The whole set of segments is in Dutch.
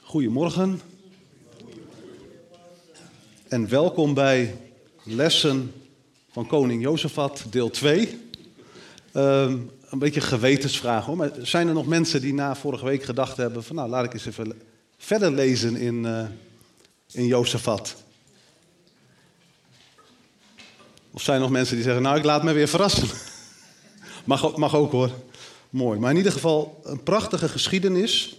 Goedemorgen en welkom bij lessen van koning Jozefat, deel 2. Een beetje gewetensvraag hoor, maar zijn er nog mensen die na vorige week gedacht hebben van nou laat ik eens even verder lezen in Jozefat? Of zijn er nog mensen die zeggen nou ik laat me weer verrassen? Mag ook hoor, mooi. Maar in ieder geval een prachtige geschiedenis.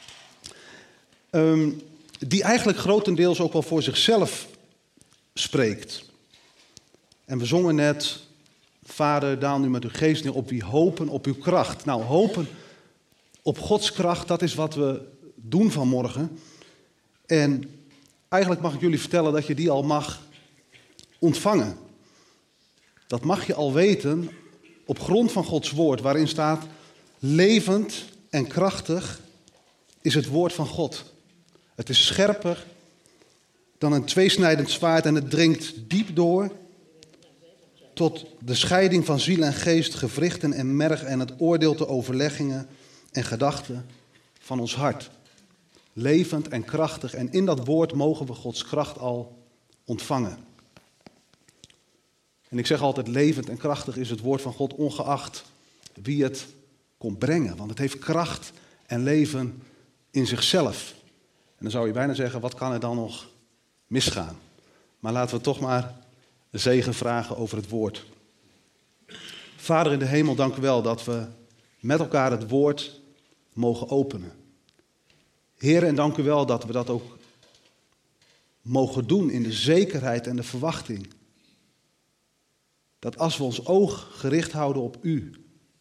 Die eigenlijk grotendeels ook wel voor zichzelf spreekt. En we zongen net, Vader, daal nu met uw geest neer op wie hopen op uw kracht. Nou, hopen op Gods kracht, dat is wat we doen vanmorgen. En eigenlijk mag ik jullie vertellen dat je die al mag ontvangen. Dat mag je al weten op grond van Gods woord, waarin staat, levend en krachtig is het woord van God. Het is scherper dan een tweesnijdend zwaard en het dringt diep door tot de scheiding van ziel en geest, gewrichten en merg en het oordeelt de overleggingen en gedachten van ons hart. Levend en krachtig en in dat woord mogen we Gods kracht al ontvangen. En ik zeg altijd levend en krachtig is het woord van God ongeacht wie het komt brengen. Want het heeft kracht en leven in zichzelf. En dan zou je bijna zeggen, wat kan er dan nog misgaan? Maar laten we toch maar een zegen vragen over het woord. Vader in de hemel, dank u wel dat we met elkaar het woord mogen openen. Heer, en dank u wel dat we dat ook mogen doen in de zekerheid en de verwachting. Dat als we ons oog gericht houden op u,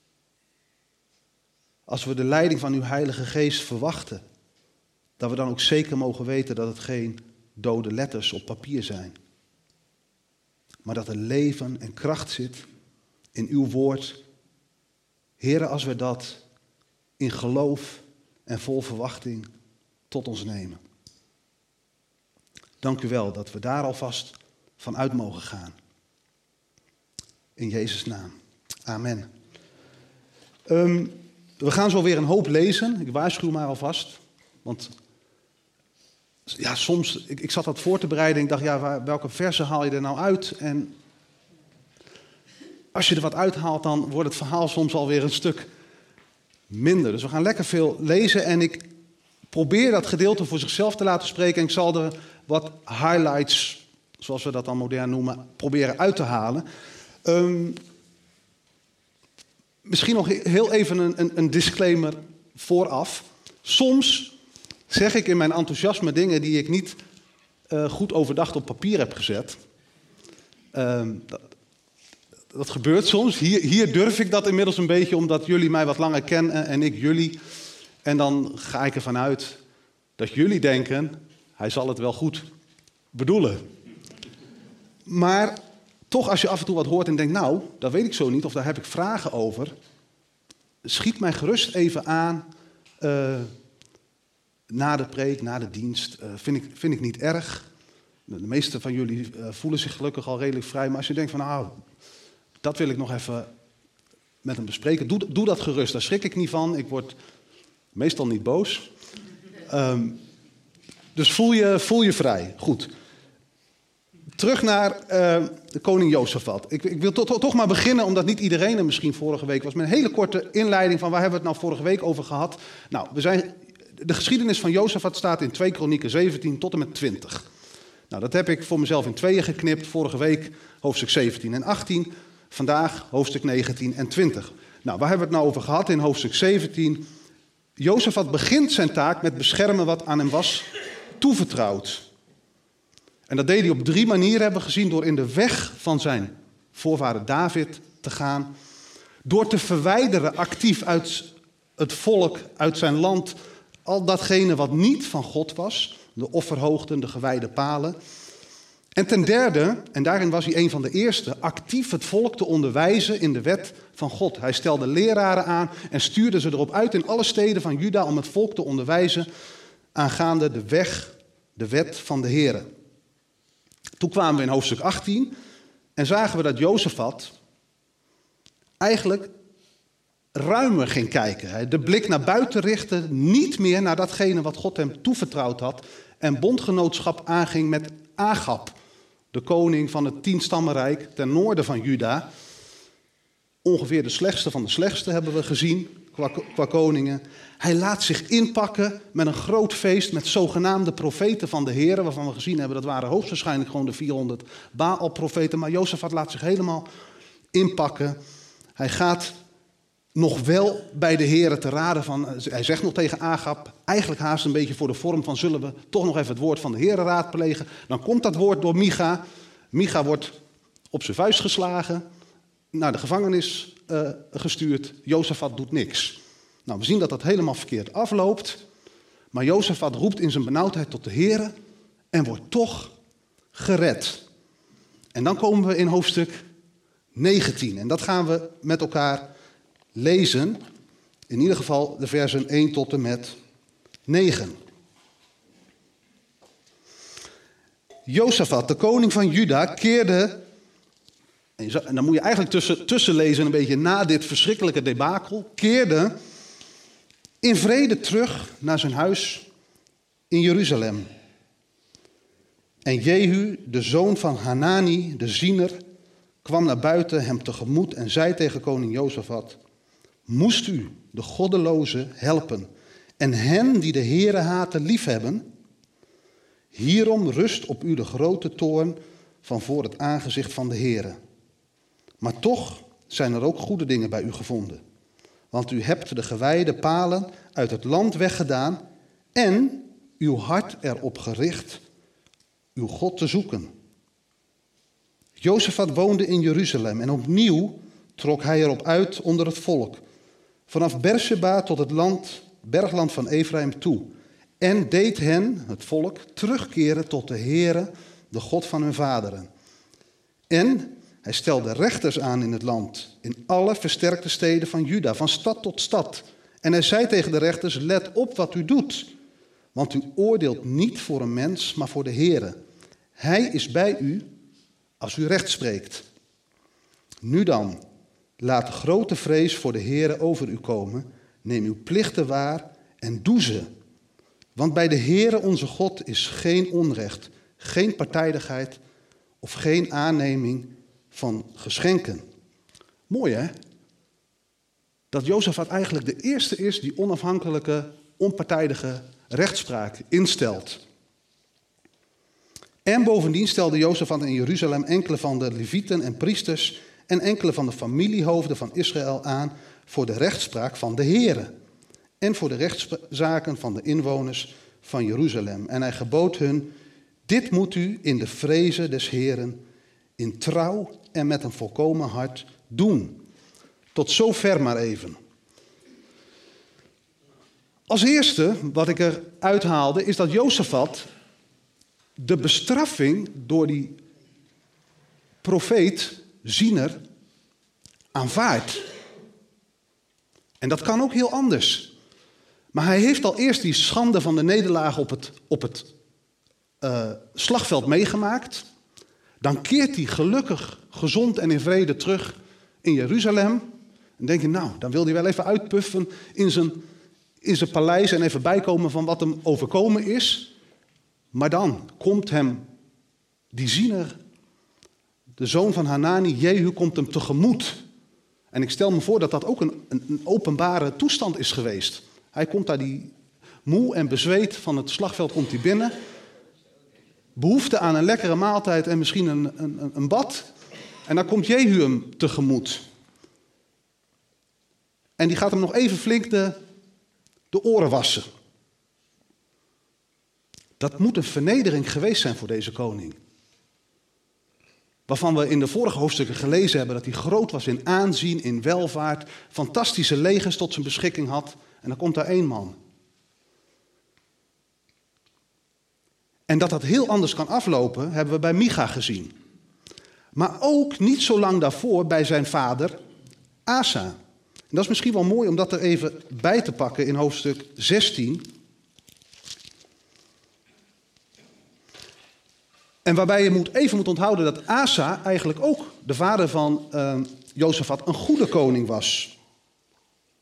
als we de leiding van uw Heilige Geest verwachten, dat we dan ook zeker mogen weten dat het geen dode letters op papier zijn. Maar dat er leven en kracht zit in uw woord. Heere, als we dat in geloof en vol verwachting tot ons nemen. Dank u wel dat we daar alvast van uit mogen gaan. In Jezus' naam. Amen. We gaan zo weer een hoop lezen. Ik waarschuw maar alvast. Want ja, soms, ik zat dat voor te bereiden en ik dacht, ja, welke versen haal je er nou uit? En als je er wat uithaalt, dan wordt het verhaal soms alweer een stuk minder. Dus we gaan lekker veel lezen en ik probeer dat gedeelte voor zichzelf te laten spreken. En ik zal er wat highlights, zoals we dat dan modern noemen, proberen uit te halen. Misschien nog heel even een disclaimer vooraf. Soms zeg ik in mijn enthousiasme dingen die ik niet goed overdacht op papier heb gezet. Dat gebeurt soms. Hier durf ik dat inmiddels een beetje, omdat jullie mij wat langer kennen en ik jullie. En dan ga ik ervan uit dat jullie denken, hij zal het wel goed bedoelen. Maar toch, als je af en toe wat hoort en denkt, nou, dat weet ik zo niet, of daar heb ik vragen over, schiet mij gerust even aan na de preek, na de dienst. Vind ik niet erg. De meeste van jullie voelen zich gelukkig al redelijk vrij, maar als je denkt van, nou, dat wil ik nog even met hem bespreken, doe dat gerust, daar schrik ik niet van. Ik word meestal niet boos. Dus voel je vrij. Goed. Terug naar de koning Jozefat. Ik wil toch maar beginnen, omdat niet iedereen er misschien vorige week was, met een hele korte inleiding van waar hebben we het nou vorige week over gehad. Nou, de geschiedenis van Jozefat staat in 2 Kronieken 17 tot en met 20. Nou, dat heb ik voor mezelf in tweeën geknipt. Vorige week hoofdstuk 17 en 18. Vandaag hoofdstuk 19 en 20. Nou, waar hebben we het nou over gehad in hoofdstuk 17? Jozefat begint zijn taak met beschermen wat aan hem was toevertrouwd. En dat deed hij op 3 manieren, hebben we gezien, door in de weg van zijn voorvader David te gaan. Door te verwijderen actief uit het volk, uit zijn land, al datgene wat niet van God was. De offerhoogten, de gewijde palen. En ten derde, en daarin was hij een van de eerste, actief het volk te onderwijzen in de wet van God. Hij stelde leraren aan en stuurde ze erop uit in alle steden van Juda om het volk te onderwijzen aangaande de wet van de Here. Toen kwamen we in hoofdstuk 18 en zagen we dat Jozefat eigenlijk ruimer ging kijken. Hij de blik naar buiten richtte, niet meer naar datgene wat God hem toevertrouwd had. En bondgenootschap aanging met Agab, de koning van het 10-stammenrijk ten noorden van Juda. Ongeveer de slechtste van de slechtste hebben we gezien qua koningen. Hij laat zich inpakken met een groot feest met zogenaamde profeten van de Heer, waarvan we gezien hebben dat waren hoogstwaarschijnlijk gewoon de 400 Baal-profeten. Maar Jozefat laat zich helemaal inpakken. Hij gaat nog wel bij de Heer te raden van, hij zegt nog tegen Agab, eigenlijk haast een beetje voor de vorm van, zullen we toch nog even het woord van de Heer raadplegen. Dan komt dat woord door Micha. Micha wordt op zijn vuist geslagen, naar de gevangenis gestuurd. Jozefat doet niks. Nou, we zien dat dat helemaal verkeerd afloopt. Maar Jozefat roept in zijn benauwdheid tot de Heer en wordt toch gered. En dan komen we in hoofdstuk 19. En dat gaan we met elkaar lezen. In ieder geval de versen 1 tot en met 9. Jozefat, de koning van Juda, keerde, en dan moet je eigenlijk tussen lezen een beetje na dit verschrikkelijke debakel, keerde in vrede terug naar zijn huis in Jeruzalem. En Jehu, de zoon van Hanani, de ziener, kwam naar buiten hem tegemoet en zei tegen koning Jozefat: moest u de goddelozen helpen en hen die de Heere haten liefhebben? Hierom rust op u de grote toorn van voor het aangezicht van de Heere. Maar toch zijn er ook goede dingen bij u gevonden. Want u hebt de gewijde palen uit het land weggedaan en uw hart erop gericht uw God te zoeken. Jozefat woonde in Jeruzalem en opnieuw trok hij erop uit onder het volk, vanaf Beersheba tot het bergland van Efraïm toe, en deed hen, het volk, terugkeren tot de Heere, de God van hun vaderen. En hij stelde rechters aan in het land, in alle versterkte steden van Juda, van stad tot stad. En hij zei tegen de rechters: let op wat u doet, want u oordeelt niet voor een mens, maar voor de Heere. Hij is bij u als u recht spreekt. Nu dan, laat de grote vrees voor de Heere over u komen. Neem uw plichten waar en doe ze. Want bij de Heere onze God is geen onrecht, geen partijdigheid of geen aanneming van geschenken. Mooi hè? Dat Jozefat eigenlijk de eerste is die onafhankelijke, onpartijdige rechtspraak instelt. En bovendien stelde Jozefat in Jeruzalem enkele van de levieten en priesters en enkele van de familiehoofden van Israël aan voor de rechtspraak van de Heere en voor de rechtszaken van de inwoners van Jeruzalem. En hij gebood hun: dit moet u in de vreze des Heeren, in trouw en met een volkomen hart doen. Tot zover maar even. Als eerste wat ik eruit haalde is dat Jozefat de bestraffing door die profeet, ziener, aanvaardt. En dat kan ook heel anders. Maar hij heeft al eerst die schande van de nederlaag op het slagveld meegemaakt. Dan keert hij gelukkig, gezond en in vrede terug in Jeruzalem. En denk je, nou, dan wil hij wel even uitpuffen in zijn paleis en even bijkomen van wat hem overkomen is. Maar dan komt hem die ziener, de zoon van Hanani, Jehu, komt hem tegemoet. En ik stel me voor dat dat ook een openbare toestand is geweest. Hij komt daar die moe en bezweet van het slagveld komt hij binnen. Behoefte aan een lekkere maaltijd en misschien een bad. En dan komt Jehu hem tegemoet. En die gaat hem nog even flink de oren wassen. Dat moet een vernedering geweest zijn voor deze koning. Waarvan we in de vorige hoofdstukken gelezen hebben dat hij groot was in aanzien, in welvaart, fantastische legers tot zijn beschikking had. En dan komt daar één man. En dat dat heel anders kan aflopen, hebben we bij Micha gezien. Maar ook niet zo lang daarvoor bij zijn vader Asa. En dat is misschien wel mooi om dat er even bij te pakken in hoofdstuk 16. En waarbij je even moet onthouden dat Asa eigenlijk ook de vader van Jozefat een goede koning was.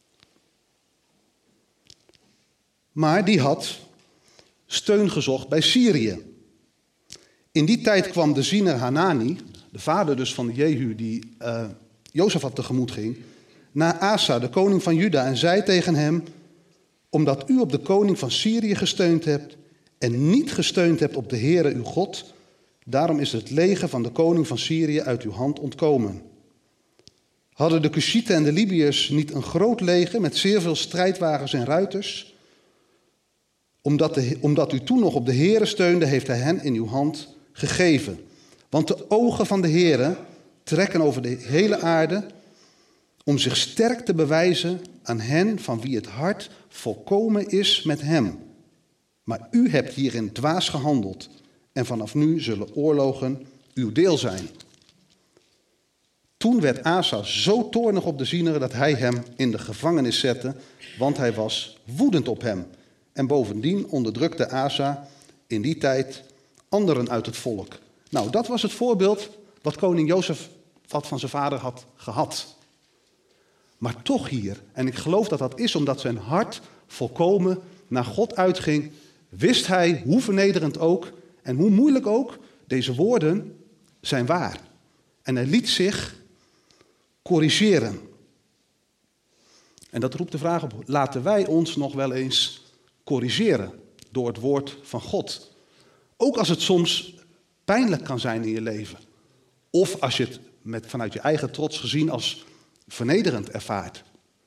Maar die had steun gezocht bij Syrië. In die tijd kwam de ziener Hanani, de vader dus van Jehu die Jozefat tegemoet ging, naar Asa, de koning van Juda, en zei tegen hem: omdat u op de koning van Syrië gesteund hebt en niet gesteund hebt op de Heere uw God, daarom is het leger van de koning van Syrië uit uw hand ontkomen. Hadden de Cushieten en de Libiërs niet een groot leger met zeer veel strijdwagens en ruiters? Omdat u toen nog op de Heere steunde, heeft hij hen in uw hand gegeven. Want de ogen van de Heere trekken over de hele aarde om zich sterk te bewijzen aan hen van wie het hart volkomen is met hem. Maar u hebt hierin dwaas gehandeld en vanaf nu zullen oorlogen uw deel zijn. Toen werd Asa zo toornig op de ziener dat hij hem in de gevangenis zette, want hij was woedend op hem. En bovendien onderdrukte Asa in die tijd anderen uit het volk. Nou, dat was het voorbeeld wat koning Jozef wat van zijn vader had gehad. Maar toch hier, en ik geloof dat dat is omdat zijn hart volkomen naar God uitging, wist hij, hoe vernederend ook en hoe moeilijk ook, deze woorden zijn waar. En hij liet zich corrigeren. En dat roept de vraag op, laten wij ons nog wel eens corrigeren door het woord van God? Ook als het soms pijnlijk kan zijn in je leven. Of als je het vanuit je eigen trots gezien als vernederend ervaart.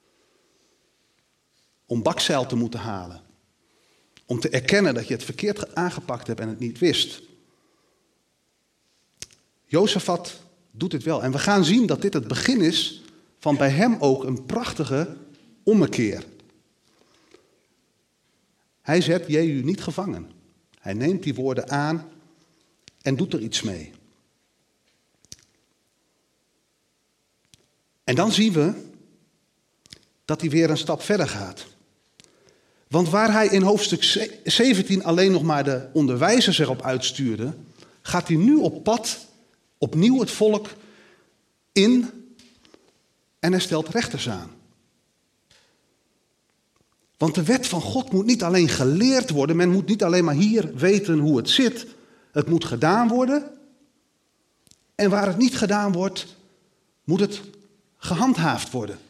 Om bakzeil te moeten halen. Om te erkennen dat je het verkeerd aangepakt hebt en het niet wist. Jozefat doet dit wel. En we gaan zien dat dit het begin is van bij hem ook een prachtige ommekeer. Hij zet Jehu niet gevangen. Hij neemt die woorden aan en doet er iets mee. En dan zien we dat hij weer een stap verder gaat. Want waar hij in hoofdstuk 17 alleen nog maar de onderwijzers erop uitstuurde, gaat hij nu op pad opnieuw het volk in en hij stelt rechters aan. Want de wet van God moet niet alleen geleerd worden, men moet niet alleen maar hier weten hoe het zit. Het moet gedaan worden. En waar het niet gedaan wordt, moet het gehandhaafd worden.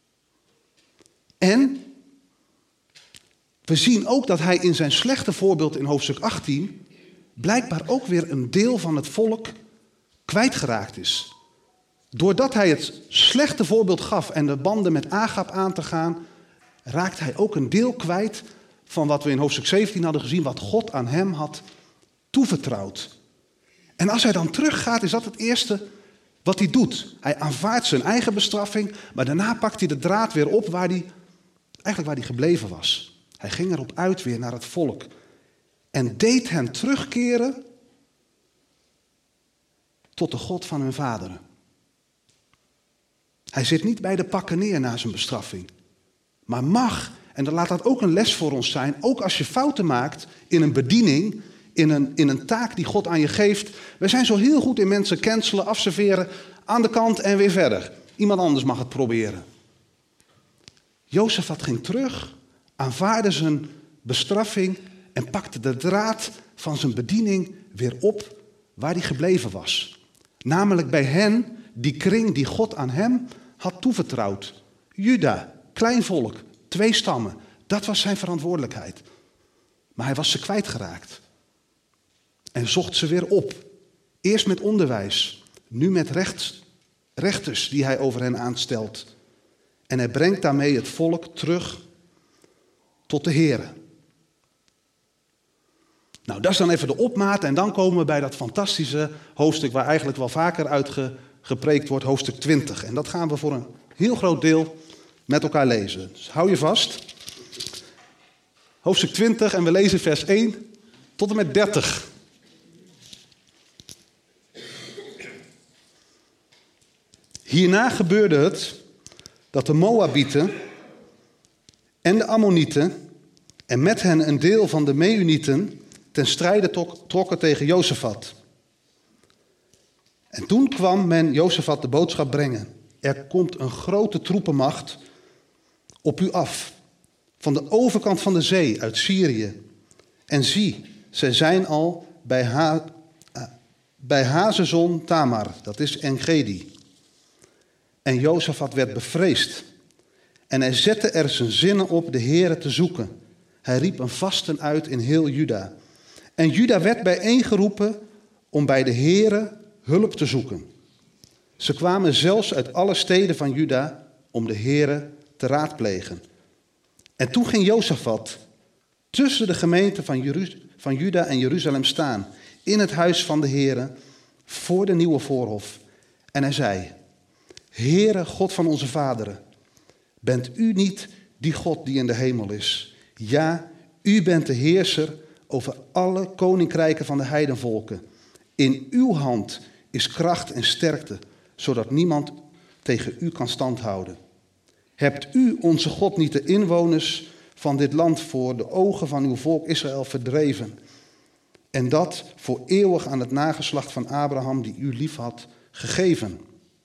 En we zien ook dat hij in zijn slechte voorbeeld in hoofdstuk 18 blijkbaar ook weer een deel van het volk kwijtgeraakt is. Doordat hij het slechte voorbeeld gaf en de banden met Agab aan te gaan, raakt hij ook een deel kwijt van wat we in hoofdstuk 17 hadden gezien, wat God aan hem had toevertrouwd. En als hij dan teruggaat, is dat het eerste wat hij doet. Hij aanvaardt zijn eigen bestraffing, maar daarna pakt hij de draad weer op waar hij gebleven was. Hij ging erop uit weer naar het volk en deed hen terugkeren tot de God van hun vaderen. Hij zit niet bij de pakken neer na zijn bestraffing. Maar mag, en dan laat dat ook een les voor ons zijn, ook als je fouten maakt in een bediening, in een taak die God aan je geeft. We zijn zo heel goed in mensen cancelen, afserveren, aan de kant en weer verder. Iemand anders mag het proberen. Jozefat ging terug, aanvaarde zijn bestraffing en pakte de draad van zijn bediening weer op waar hij gebleven was. Namelijk bij hen, die kring die God aan hem had toevertrouwd. Juda, klein volk, 2 stammen. Dat was zijn verantwoordelijkheid. Maar hij was ze kwijtgeraakt. En zocht ze weer op. Eerst met onderwijs, nu met rechters die hij over hen aanstelt. En hij brengt daarmee het volk terug tot de Here. Nou, dat is dan even de opmaat en dan komen we bij dat fantastische hoofdstuk waar eigenlijk wel vaker uit gepreekt wordt, hoofdstuk 20. En dat gaan we voor een heel groot deel met elkaar lezen. Dus hou je vast. Hoofdstuk 20 en we lezen vers 1 tot en met 30. Hierna gebeurde het dat de Moabieten en de Ammonieten en met hen een deel van de Meunieten ten strijde trokken tegen Jozefat. En toen kwam men Jozefat de boodschap brengen. Er komt een grote troepenmacht op u af, van de overkant van de zee, uit Syrië. En zie, zij zijn al bij Hazezon Tamar, dat is En-Gedi. En Jozafat werd bevreesd. En hij zette er zijn zinnen op de Heere te zoeken. Hij riep een vasten uit in heel Juda. En Juda werd bijeengeroepen om bij de Heere hulp te zoeken. Ze kwamen zelfs uit alle steden van Juda om de Heere te raadplegen. En toen ging Jozafat tussen de gemeente van Juda en Jeruzalem staan, in het huis van de Heere, voor de nieuwe voorhof. En hij zei: Heere, God van onze vaderen, bent u niet die God die in de hemel is? Ja, u bent de heerser over alle koninkrijken van de heidenvolken. In uw hand is kracht en sterkte, zodat niemand tegen u kan standhouden. Hebt u, onze God, niet de inwoners van dit land voor de ogen van uw volk Israël verdreven? En dat voor eeuwig aan het nageslacht van Abraham, die u lief had, gegeven.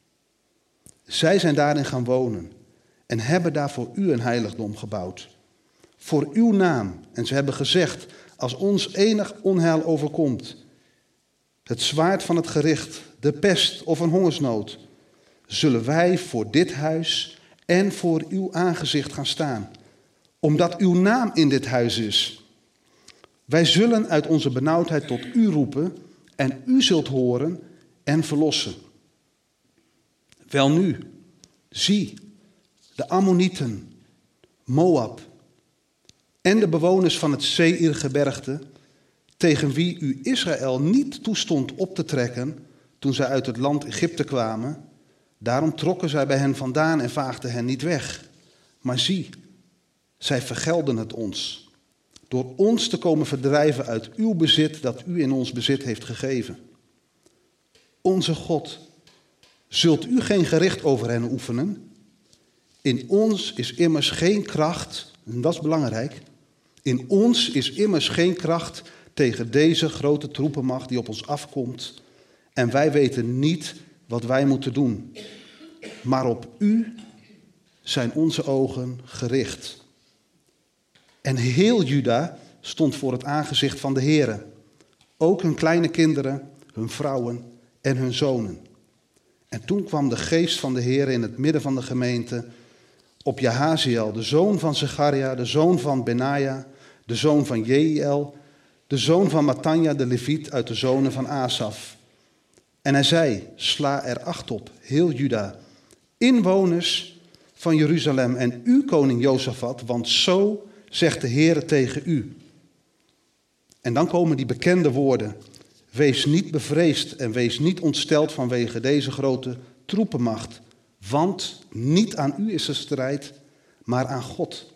Zij zijn daarin gaan wonen en hebben daar voor u een heiligdom gebouwd. Voor uw naam. En ze hebben gezegd: als ons enig onheil overkomt, het zwaard van het gericht, de pest of een hongersnood, zullen wij voor dit huis en voor uw aangezicht gaan staan, omdat uw naam in dit huis is. Wij zullen uit onze benauwdheid tot u roepen en u zult horen en verlossen. Welnu, zie, de Ammonieten, Moab en de bewoners van het Seirgebergte, tegen wie u Israël niet toestond op te trekken toen zij uit het land Egypte kwamen, daarom trokken zij bij hen vandaan en vaagden hen niet weg. Maar zie, zij vergelden het ons, door ons te komen verdrijven uit uw bezit dat u in ons bezit heeft gegeven. Onze God, zult u geen gericht over hen oefenen? In ons is immers geen kracht, en dat is belangrijk, in ons is immers geen kracht tegen deze grote troepenmacht die op ons afkomt. En wij weten niet wat wij moeten doen. Maar op u zijn onze ogen gericht. En heel Juda stond voor het aangezicht van de Heere. Ook hun kleine kinderen, hun vrouwen en hun zonen. En toen kwam de geest van de Heere in het midden van de gemeente op Jahaziel, de zoon van Zecharia, de zoon van Benaja, de zoon van Jeiel, de zoon van Matanja, de leviet uit de zonen van Asaf. En hij zei: sla er acht op, heel Juda, inwoners van Jeruzalem en u, koning Jozafat, want zo zegt de Heere tegen u. En dan komen die bekende woorden: wees niet bevreesd en wees niet ontsteld vanwege deze grote troepenmacht, want niet aan u is de strijd, maar aan God.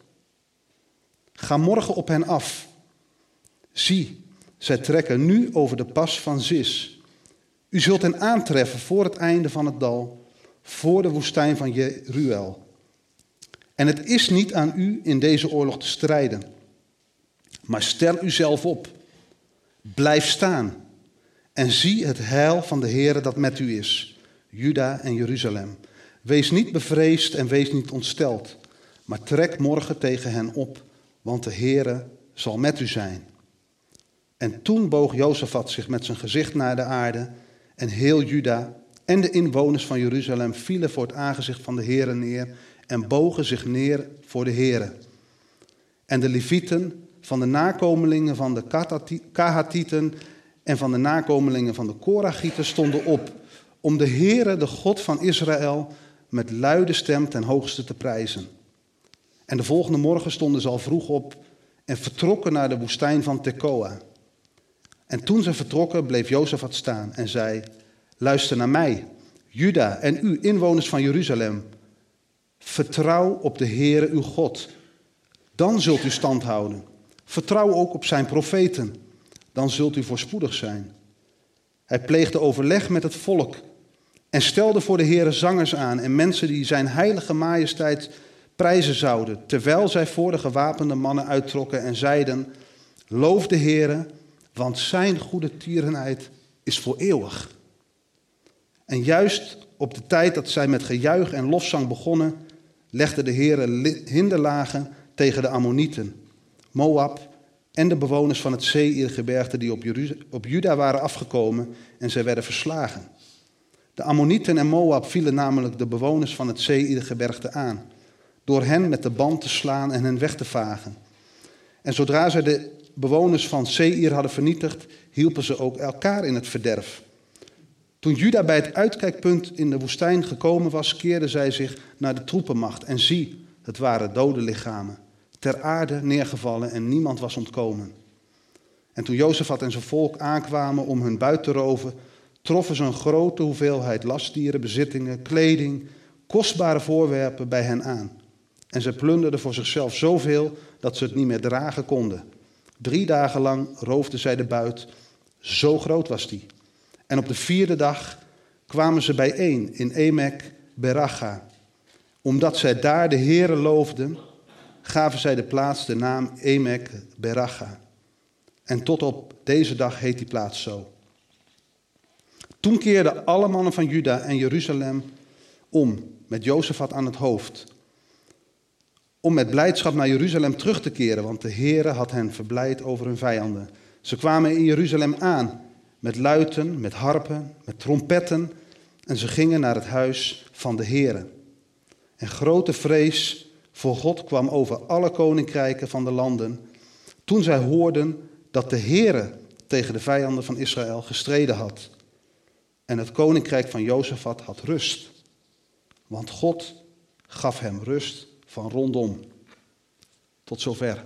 Ga morgen op hen af. Zie, zij trekken nu over de pas van Zis. U zult hen aantreffen voor het einde van het dal, voor de woestijn van Jeruel. En het is niet aan u in deze oorlog te strijden. Maar stel uzelf op. Blijf staan. En zie het heil van de Heere dat met u is, Juda en Jeruzalem. Wees niet bevreesd en wees niet ontsteld. Maar trek morgen tegen hen op, want de Heere zal met u zijn. En toen boog Jozafat zich met zijn gezicht naar de aarde. En heel Juda en de inwoners van Jeruzalem vielen voor het aangezicht van de Heere neer en bogen zich neer voor de Heere. En de levieten van de nakomelingen van de Kahatieten en van de nakomelingen van de Koragieten stonden op om de Heere, de God van Israël, met luide stem ten hoogste te prijzen. En de volgende morgen stonden ze al vroeg op en vertrokken naar de woestijn van Tekoa. En toen ze vertrokken, bleef Jozafat staan en zei: luister naar mij, Juda en u, inwoners van Jeruzalem. Vertrouw op de Heere uw God. Dan zult u stand houden. Vertrouw ook op zijn profeten. Dan zult u voorspoedig zijn. Hij pleegde overleg met het volk en stelde voor de Heere zangers aan en mensen die zijn heilige majesteit prijzen zouden, terwijl zij voor de gewapende mannen uittrokken en zeiden: loof de Heere, want zijn goede tierenheid is voor eeuwig. En juist op de tijd dat zij met gejuich en lofzang begonnen, legde de Heere hinderlagen tegen de Ammonieten, Moab en de bewoners van het Seirgebergte die op Juda waren afgekomen en zij werden verslagen. De Ammonieten en Moab vielen namelijk de bewoners van het Seirgebergte aan, door hen met de band te slaan en hen weg te vagen. En zodra zij de bewoners van Seir hadden vernietigd, hielpen ze ook elkaar in het verderf. Toen Juda bij het uitkijkpunt in de woestijn gekomen was, keerde zij zich naar de troepenmacht. En zie, het waren dode lichamen, ter aarde neergevallen en niemand was ontkomen. En toen Jozefat en zijn volk aankwamen om hun buit te roven, troffen ze een grote hoeveelheid lastdieren, bezittingen, kleding, kostbare voorwerpen bij hen aan. En ze plunderden voor zichzelf zoveel dat ze het niet meer dragen konden. 3 dagen lang roofden zij de buit, zo groot was die. En op de 4e dag kwamen ze bijeen in Emek Beracha. Omdat zij daar de Heere loofden, gaven zij de plaats de naam Emek Beracha. En tot op deze dag heet die plaats zo. Toen keerden alle mannen van Juda en Jeruzalem om, met Jozefat aan het hoofd, om met blijdschap naar Jeruzalem terug te keren, want de Heere had hen verblijd over hun vijanden. Ze kwamen in Jeruzalem aan, met luiten, met harpen, met trompetten, en ze gingen naar het huis van de Heere. En grote vrees voor God kwam over alle koninkrijken van de landen, toen zij hoorden dat de Heere tegen de vijanden van Israël gestreden had. En het koninkrijk van Jozefat had rust, want God gaf hem rust van rondom. Tot zover.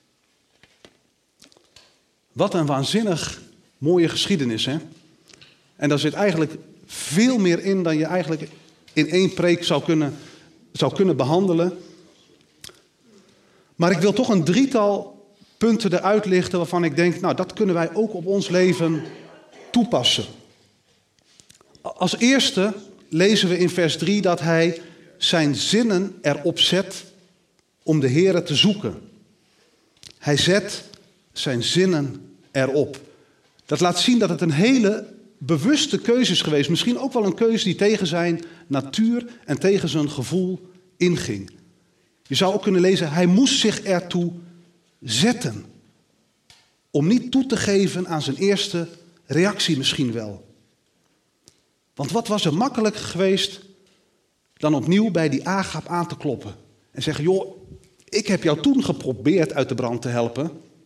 Wat een waanzinnig mooie geschiedenis, hè? En daar zit eigenlijk veel meer in dan je eigenlijk in 1 preek zou kunnen behandelen. Maar ik wil toch een 3-tal punten eruit lichten waarvan ik denk, nou, dat kunnen wij ook op ons leven toepassen. Als eerste lezen we in vers 3 dat hij zijn zinnen erop zet om de Heere te zoeken. Hij zet zijn zinnen erop. Dat laat zien dat het een hele bewuste keuze is geweest. Misschien ook wel een keuze die tegen zijn natuur en tegen zijn gevoel inging. Je zou ook kunnen lezen, hij moest zich ertoe zetten. Om niet toe te geven aan zijn eerste reactie misschien wel. Want wat was er makkelijker geweest dan opnieuw bij die Agab aan te kloppen. En zeggen, joh, ik heb jou toen geprobeerd uit de brand te helpen.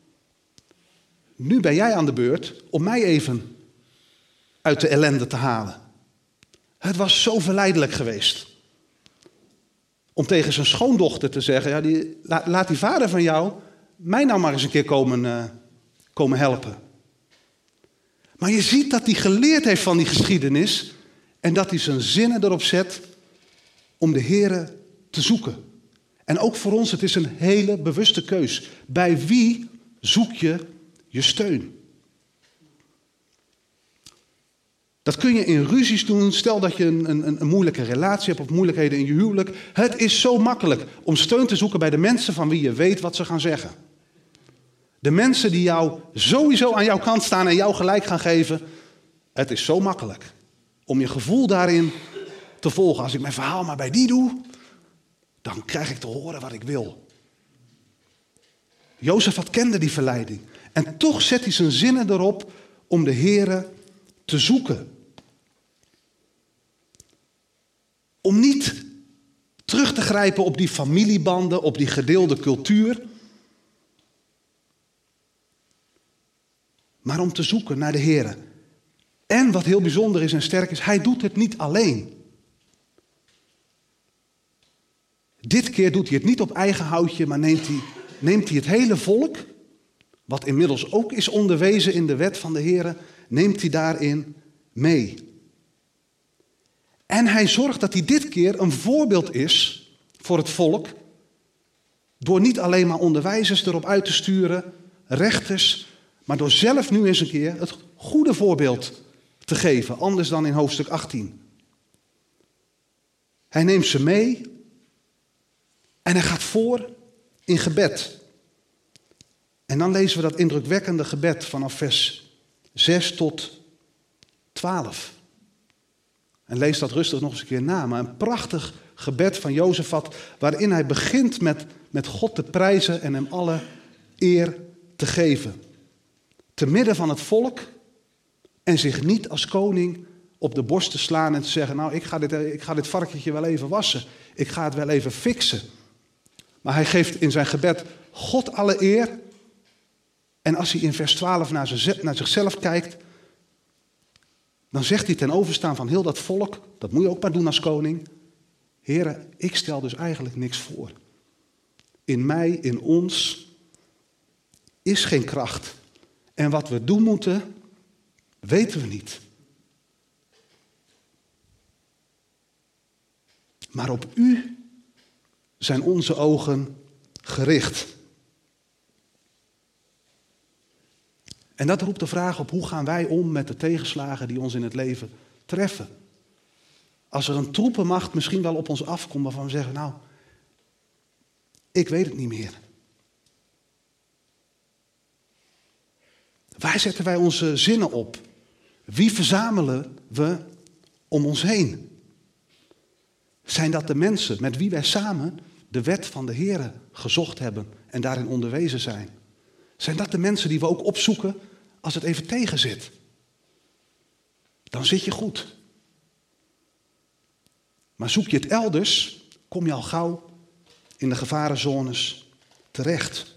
Nu ben jij aan de beurt om mij even uit de ellende te halen. Het was zo verleidelijk geweest. Om tegen zijn schoondochter te zeggen, ja, laat die vader van jou mij nou maar eens een keer komen helpen. Maar je ziet dat hij geleerd heeft van die geschiedenis en dat hij zijn zinnen erop zet om de Heere te zoeken. En ook voor ons, het is een hele bewuste keus. Bij wie zoek je je steun? Dat kun je in ruzies doen. Stel dat je een moeilijke relatie hebt of moeilijkheden in je huwelijk. Het is zo makkelijk om steun te zoeken bij de mensen van wie je weet wat ze gaan zeggen. De mensen die jou sowieso aan jouw kant staan en jou gelijk gaan geven. Het is zo makkelijk om je gevoel daarin te volgen. Als ik mijn verhaal maar bij die doe, dan krijg ik te horen wat ik wil. Jozefat kende die verleiding. En toch zet hij zijn zinnen erop om de Heere te zoeken. Om niet terug te grijpen op die familiebanden, op die gedeelde cultuur. Maar om te zoeken naar de Heere. En wat heel bijzonder is en sterk is, hij doet het niet alleen. Dit keer doet hij het niet op eigen houtje, maar neemt hij het hele volk, wat inmiddels ook is onderwezen in de wet van de Heere, neemt hij daarin mee. En hij zorgt dat hij dit keer een voorbeeld is voor het volk, door niet alleen maar onderwijzers erop uit te sturen, rechters, maar door zelf nu eens een keer het goede voorbeeld te geven, anders dan in hoofdstuk 18. Hij neemt ze mee en hij gaat voor in gebed. En dan lezen we dat indrukwekkende gebed vanaf vers 6 tot 12. En lees dat rustig nog eens een keer na, maar een prachtig gebed van Jozefat, waarin hij begint met God te prijzen en hem alle eer te geven. Te midden van het volk en zich niet als koning op de borst te slaan en te zeggen, nou, ik ga dit varkentje wel even wassen. Ik ga het wel even fixen. Maar hij geeft in zijn gebed God alle eer. En als hij in vers 12 naar zichzelf kijkt, dan zegt hij ten overstaan van heel dat volk, dat moet je ook maar doen als koning. Heren, ik stel dus eigenlijk niks voor. In mij, in ons, is geen kracht. En wat we doen moeten, weten we niet. Maar op u zijn onze ogen gericht. En dat roept de vraag op, hoe gaan wij om met de tegenslagen die ons in het leven treffen? Als er een troepenmacht misschien wel op ons afkomt waarvan we zeggen, nou, ik weet het niet meer. Waar zetten wij onze zinnen op? Wie verzamelen we om ons heen? Zijn dat de mensen met wie wij samen de wet van de Heere gezocht hebben en daarin onderwezen zijn? Zijn dat de mensen die we ook opzoeken als het even tegen zit? Dan zit je goed. Maar zoek je het elders, kom je al gauw in de gevarenzones terecht.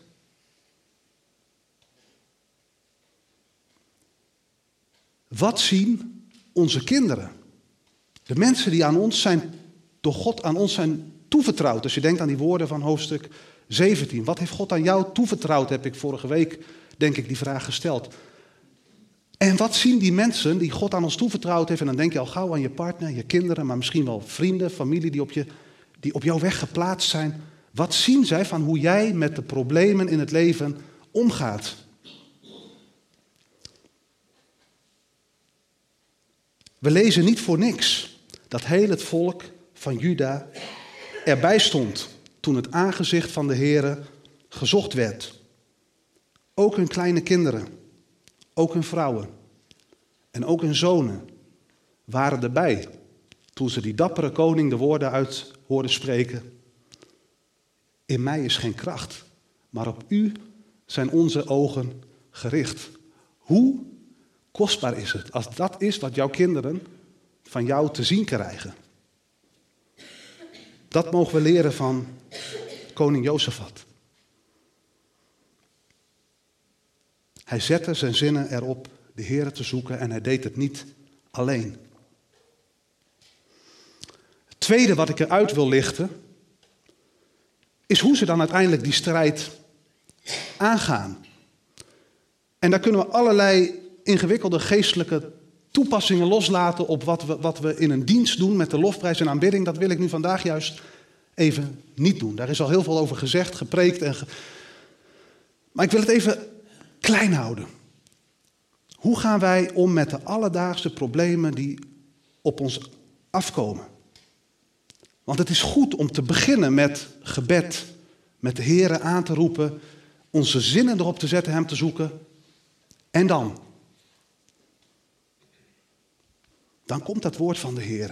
Wat zien onze kinderen? De mensen die aan ons zijn, door God aan ons zijn toevertrouwd. Als je denkt aan die woorden van hoofdstuk 17. Wat heeft God aan jou toevertrouwd, heb ik vorige week, denk ik, die vraag gesteld. En wat zien die mensen die God aan ons toevertrouwd heeft? En dan denk je al gauw aan je partner, je kinderen, maar misschien wel vrienden, familie die op jouw weg geplaatst zijn. Wat zien zij van hoe jij met de problemen in het leven omgaat? We lezen niet voor niks dat heel het volk van Juda erbij stond toen het aangezicht van de Heere gezocht werd. Ook hun kleine kinderen, ook hun vrouwen en ook hun zonen waren erbij toen ze die dappere koning de woorden uit hoorden spreken. In mij is geen kracht, maar op u zijn onze ogen gericht. Hoe kostbaar is het als dat is wat jouw kinderen van jou te zien krijgen. Dat mogen we leren van koning Jozefat. Hij zette zijn zinnen erop de Heere te zoeken en hij deed het niet alleen. Het tweede wat ik eruit wil lichten is hoe ze dan uiteindelijk die strijd aangaan. En daar kunnen we allerlei ingewikkelde geestelijke toepassingen loslaten op wat we in een dienst doen met de lofprijs en aanbidding. Dat wil ik nu vandaag juist even niet doen. Daar is al heel veel over gezegd, gepreekt. Maar ik wil het even klein houden. Hoe gaan wij om met de alledaagse problemen die op ons afkomen? Want het is goed om te beginnen met gebed, met de Heere aan te roepen, onze zinnen erop te zetten, hem te zoeken. En dan komt dat woord van de Heere.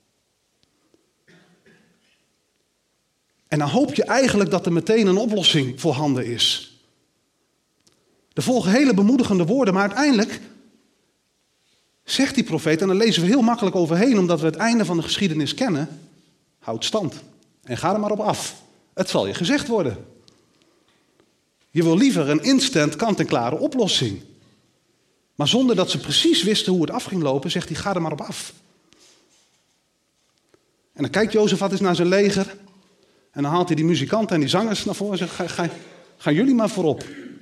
En dan hoop je eigenlijk dat er meteen een oplossing voorhanden is. Er volgen hele bemoedigende woorden, maar uiteindelijk zegt die profeet, en daar lezen we heel makkelijk overheen, omdat we het einde van de geschiedenis kennen, houd stand en ga er maar op af. Het zal je gezegd worden. Je wil liever een instant kant-en-klare oplossing. Maar zonder dat ze precies wisten hoe het af ging lopen, zegt hij, ga er maar op af. En dan kijkt Jozefat eens naar zijn leger. En dan haalt hij die muzikanten en die zangers naar voren en zegt, gaan jullie maar voorop.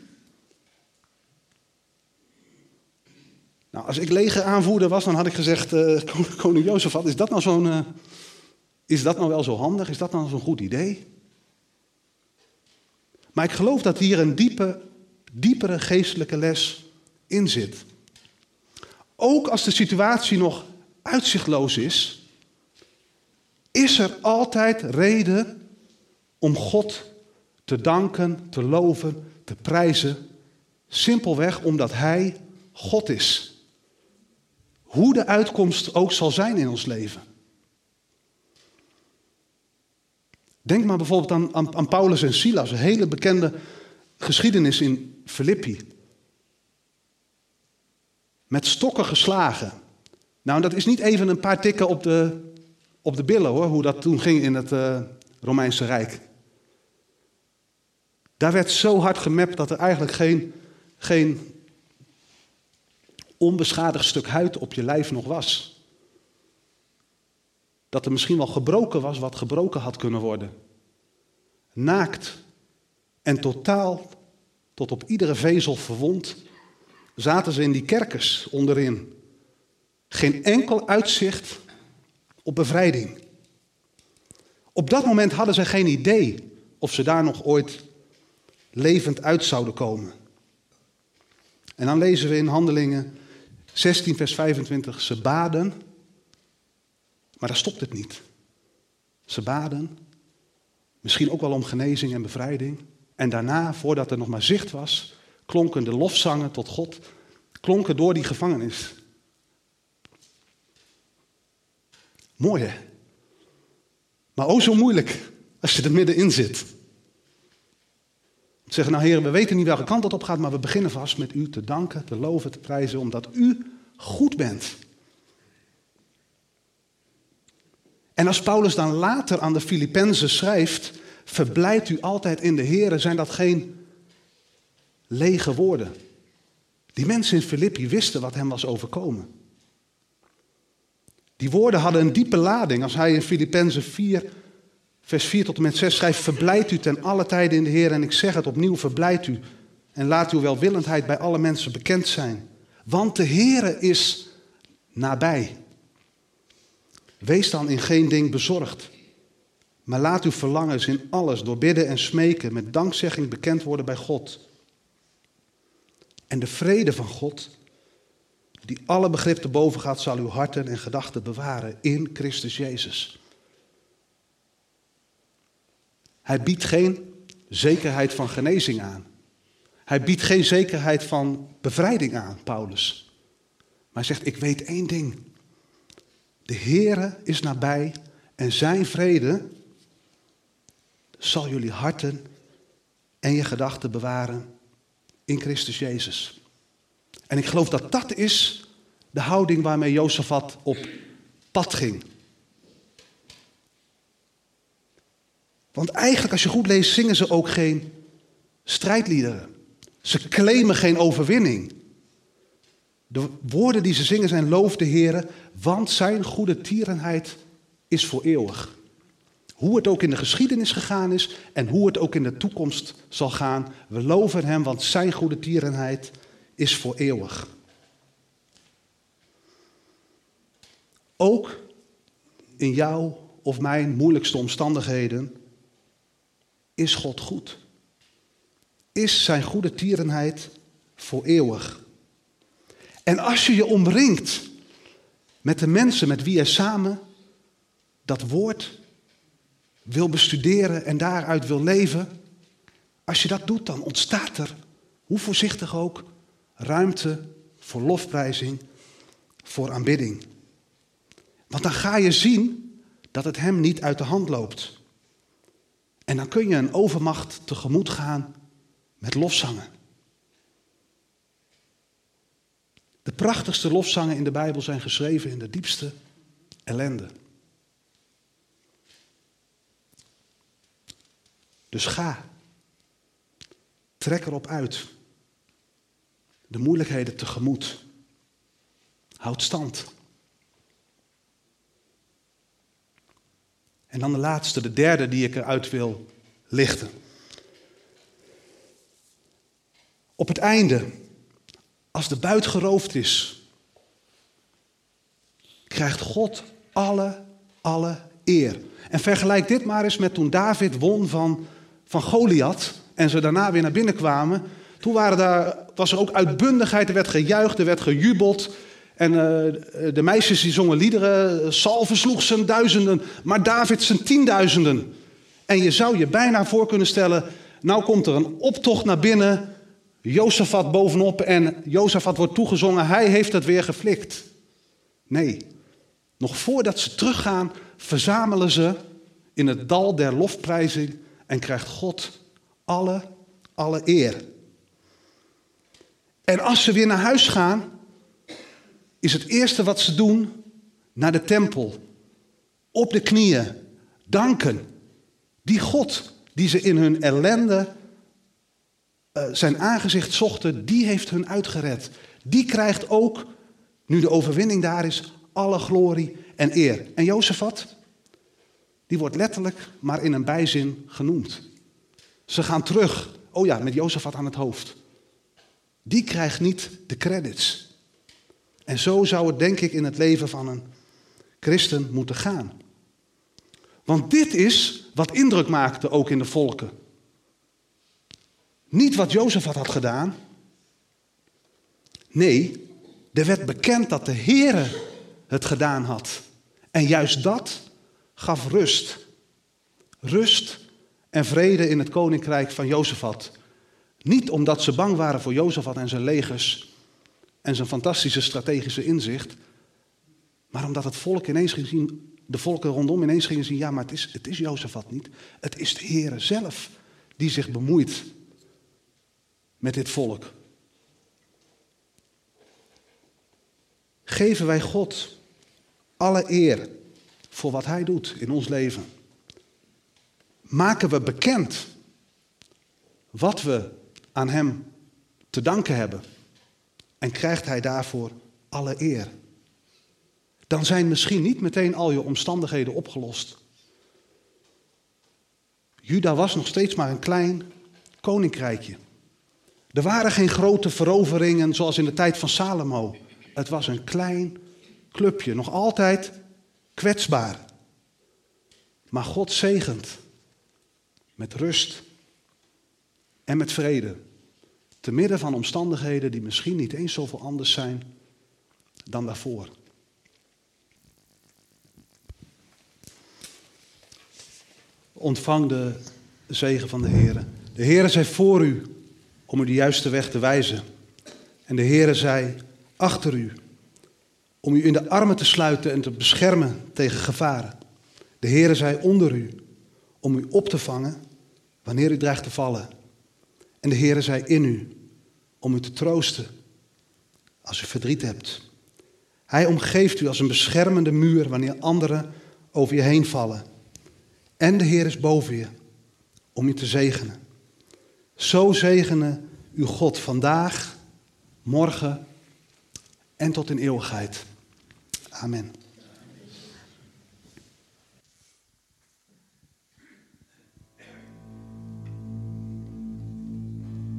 Nou, als ik legeraanvoerder was, dan had ik gezegd, koning Jozefat, is dat nou wel zo handig? Is dat nou zo'n goed idee? Maar ik geloof dat hier een diepere geestelijke les in zit. Ook als de situatie nog uitzichtloos is er altijd reden om God te danken, te loven, te prijzen. Simpelweg omdat Hij God is. Hoe de uitkomst ook zal zijn in ons leven. Denk maar bijvoorbeeld aan Paulus en Silas, een hele bekende geschiedenis in Filippi. Met stokken geslagen. Nou, dat is niet even een paar tikken op de billen, hoor, hoe dat toen ging in het Romeinse Rijk. Daar werd zo hard gemapt dat er eigenlijk geen onbeschadigd stuk huid op je lijf nog was. Dat er misschien wel gebroken was wat gebroken had kunnen worden. Naakt en totaal tot op iedere vezel verwond zaten ze in die kerkers onderin. Geen enkel uitzicht op bevrijding. Op dat moment hadden ze geen idee of ze daar nog ooit levend uit zouden komen. En dan lezen we in Handelingen 16 vers 25, ze baden, maar daar stopt het niet. Ze baden, misschien ook wel om genezing en bevrijding. En daarna, voordat er nog maar zicht was, klonken de lofzangen tot God, klonken door die gevangenis. Mooi, hè? Maar o zo moeilijk als je er middenin zit. Om te zeggen, nou Heer, we weten niet welke kant dat op gaat, maar we beginnen vast met u te danken, te loven, te prijzen, omdat u goed bent. En als Paulus dan later aan de Filippenzen schrijft, verblijdt u altijd in de Heer, zijn dat geen lege woorden. Die mensen in Filippi wisten wat hem was overkomen. Die woorden hadden een diepe lading. Als hij in Filippenzen 4, vers 4 tot en met 6 schrijft, verblijdt u ten alle tijden in de Heer. En ik zeg het opnieuw, verblijdt u. En laat uw welwillendheid bij alle mensen bekend zijn. Want de Heere is nabij. Wees dan in geen ding bezorgd. Maar laat uw verlangens in alles door bidden en smeken met dankzegging bekend worden bij God. En de vrede van God, die alle begrip te boven gaat, zal uw harten en gedachten bewaren in Christus Jezus. Hij biedt geen zekerheid van genezing aan. Hij biedt geen zekerheid van bevrijding aan, Paulus. Maar hij zegt, ik weet één ding. De Heere is nabij en zijn vrede zal jullie harten en je gedachten bewaren in Christus Jezus. En ik geloof dat dat is de houding waarmee Jozefat op pad ging. Want eigenlijk, als je goed leest, zingen ze ook geen strijdliederen. Ze claimen geen overwinning. De woorden die ze zingen zijn loof de Heere, want zijn goede tierenheid is voor eeuwig. Hoe het ook in de geschiedenis gegaan is en hoe het ook in de toekomst zal gaan. We loven hem, want zijn goede tierenheid is voor eeuwig. Ook in jouw of mijn moeilijkste omstandigheden is God goed. Is zijn goede tierenheid voor eeuwig. En als je je omringt met de mensen met wie je samen dat woord wil bestuderen en daaruit wil leven, als je dat doet, dan ontstaat er, hoe voorzichtig ook, ruimte voor lofprijzing, voor aanbidding. Want dan ga je zien dat het hem niet uit de hand loopt. En dan kun je een overmacht tegemoet gaan met lofzangen. De prachtigste lofzangen in de Bijbel zijn geschreven in de diepste ellende. Dus ga. Trek erop uit. De moeilijkheden tegemoet. Houd stand. En dan de laatste, de derde die ik eruit wil lichten. Op het einde, als de buit geroofd is, krijgt God alle eer. En vergelijk dit maar eens met toen David won van Goliath en ze daarna weer naar binnen kwamen. Toen was er ook uitbundigheid, er werd gejuicht, er werd gejubeld. En de meisjes die zongen liederen, Saul versloeg zijn duizenden, maar David zijn 10.000. En je zou je bijna voor kunnen stellen, nou komt er een optocht naar binnen, Jozefat bovenop en Jozefat wordt toegezongen, hij heeft het weer geflikt. Nee, nog voordat ze teruggaan, verzamelen ze in het dal der lofprijzing en krijgt God alle eer. En als ze weer naar huis gaan, is het eerste wat ze doen naar de tempel. Op de knieën, danken. Die God die ze in hun ellende zijn aangezicht zochten, die heeft hun uitgered. Die krijgt ook, nu de overwinning daar is, alle glorie en eer. En Jozefat, die wordt letterlijk maar in een bijzin genoemd. Ze gaan terug, oh ja, met Jozefat aan het hoofd. Die krijgt niet de credits. En zo zou het denk ik in het leven van een christen moeten gaan. Want dit is wat indruk maakte ook in de volken. Niet wat Jozefat had gedaan. Nee, er werd bekend dat de Heere het gedaan had. En juist dat gaf rust. Rust en vrede in het koninkrijk van Jozefat. Niet omdat ze bang waren voor Jozefat en zijn legers en zijn fantastische strategische inzicht, maar omdat het volk ineens ging zien, de volken rondom ineens gingen zien, ja, maar het is Jozefat niet. Het is de Heere zelf die zich bemoeit met dit volk. Geven wij God alle eer voor wat Hij doet in ons leven. Maken we bekend wat we aan Hem te danken hebben. En krijgt Hij daarvoor alle eer. Dan zijn misschien niet meteen al je omstandigheden opgelost. Juda was nog steeds maar een klein koninkrijkje. Er waren geen grote veroveringen zoals in de tijd van Salomo. Het was een klein clubje, nog altijd kwetsbaar. Maar God zegent met rust en met vrede. Te midden van omstandigheden die misschien niet eens zoveel anders zijn dan daarvoor. Ontvang de zegen van de Heere. De Heere zij voor u om u de juiste weg te wijzen. En de Heere zij achter u om u in de armen te sluiten en te beschermen tegen gevaren. De Heere zij onder u om u op te vangen wanneer u dreigt te vallen. En de Heere zij in u om u te troosten als u verdriet hebt. Hij omgeeft u als een beschermende muur wanneer anderen over je heen vallen. En de Heer is boven je om je te zegenen. Zo zegene uw God vandaag, morgen en tot in eeuwigheid. Amen.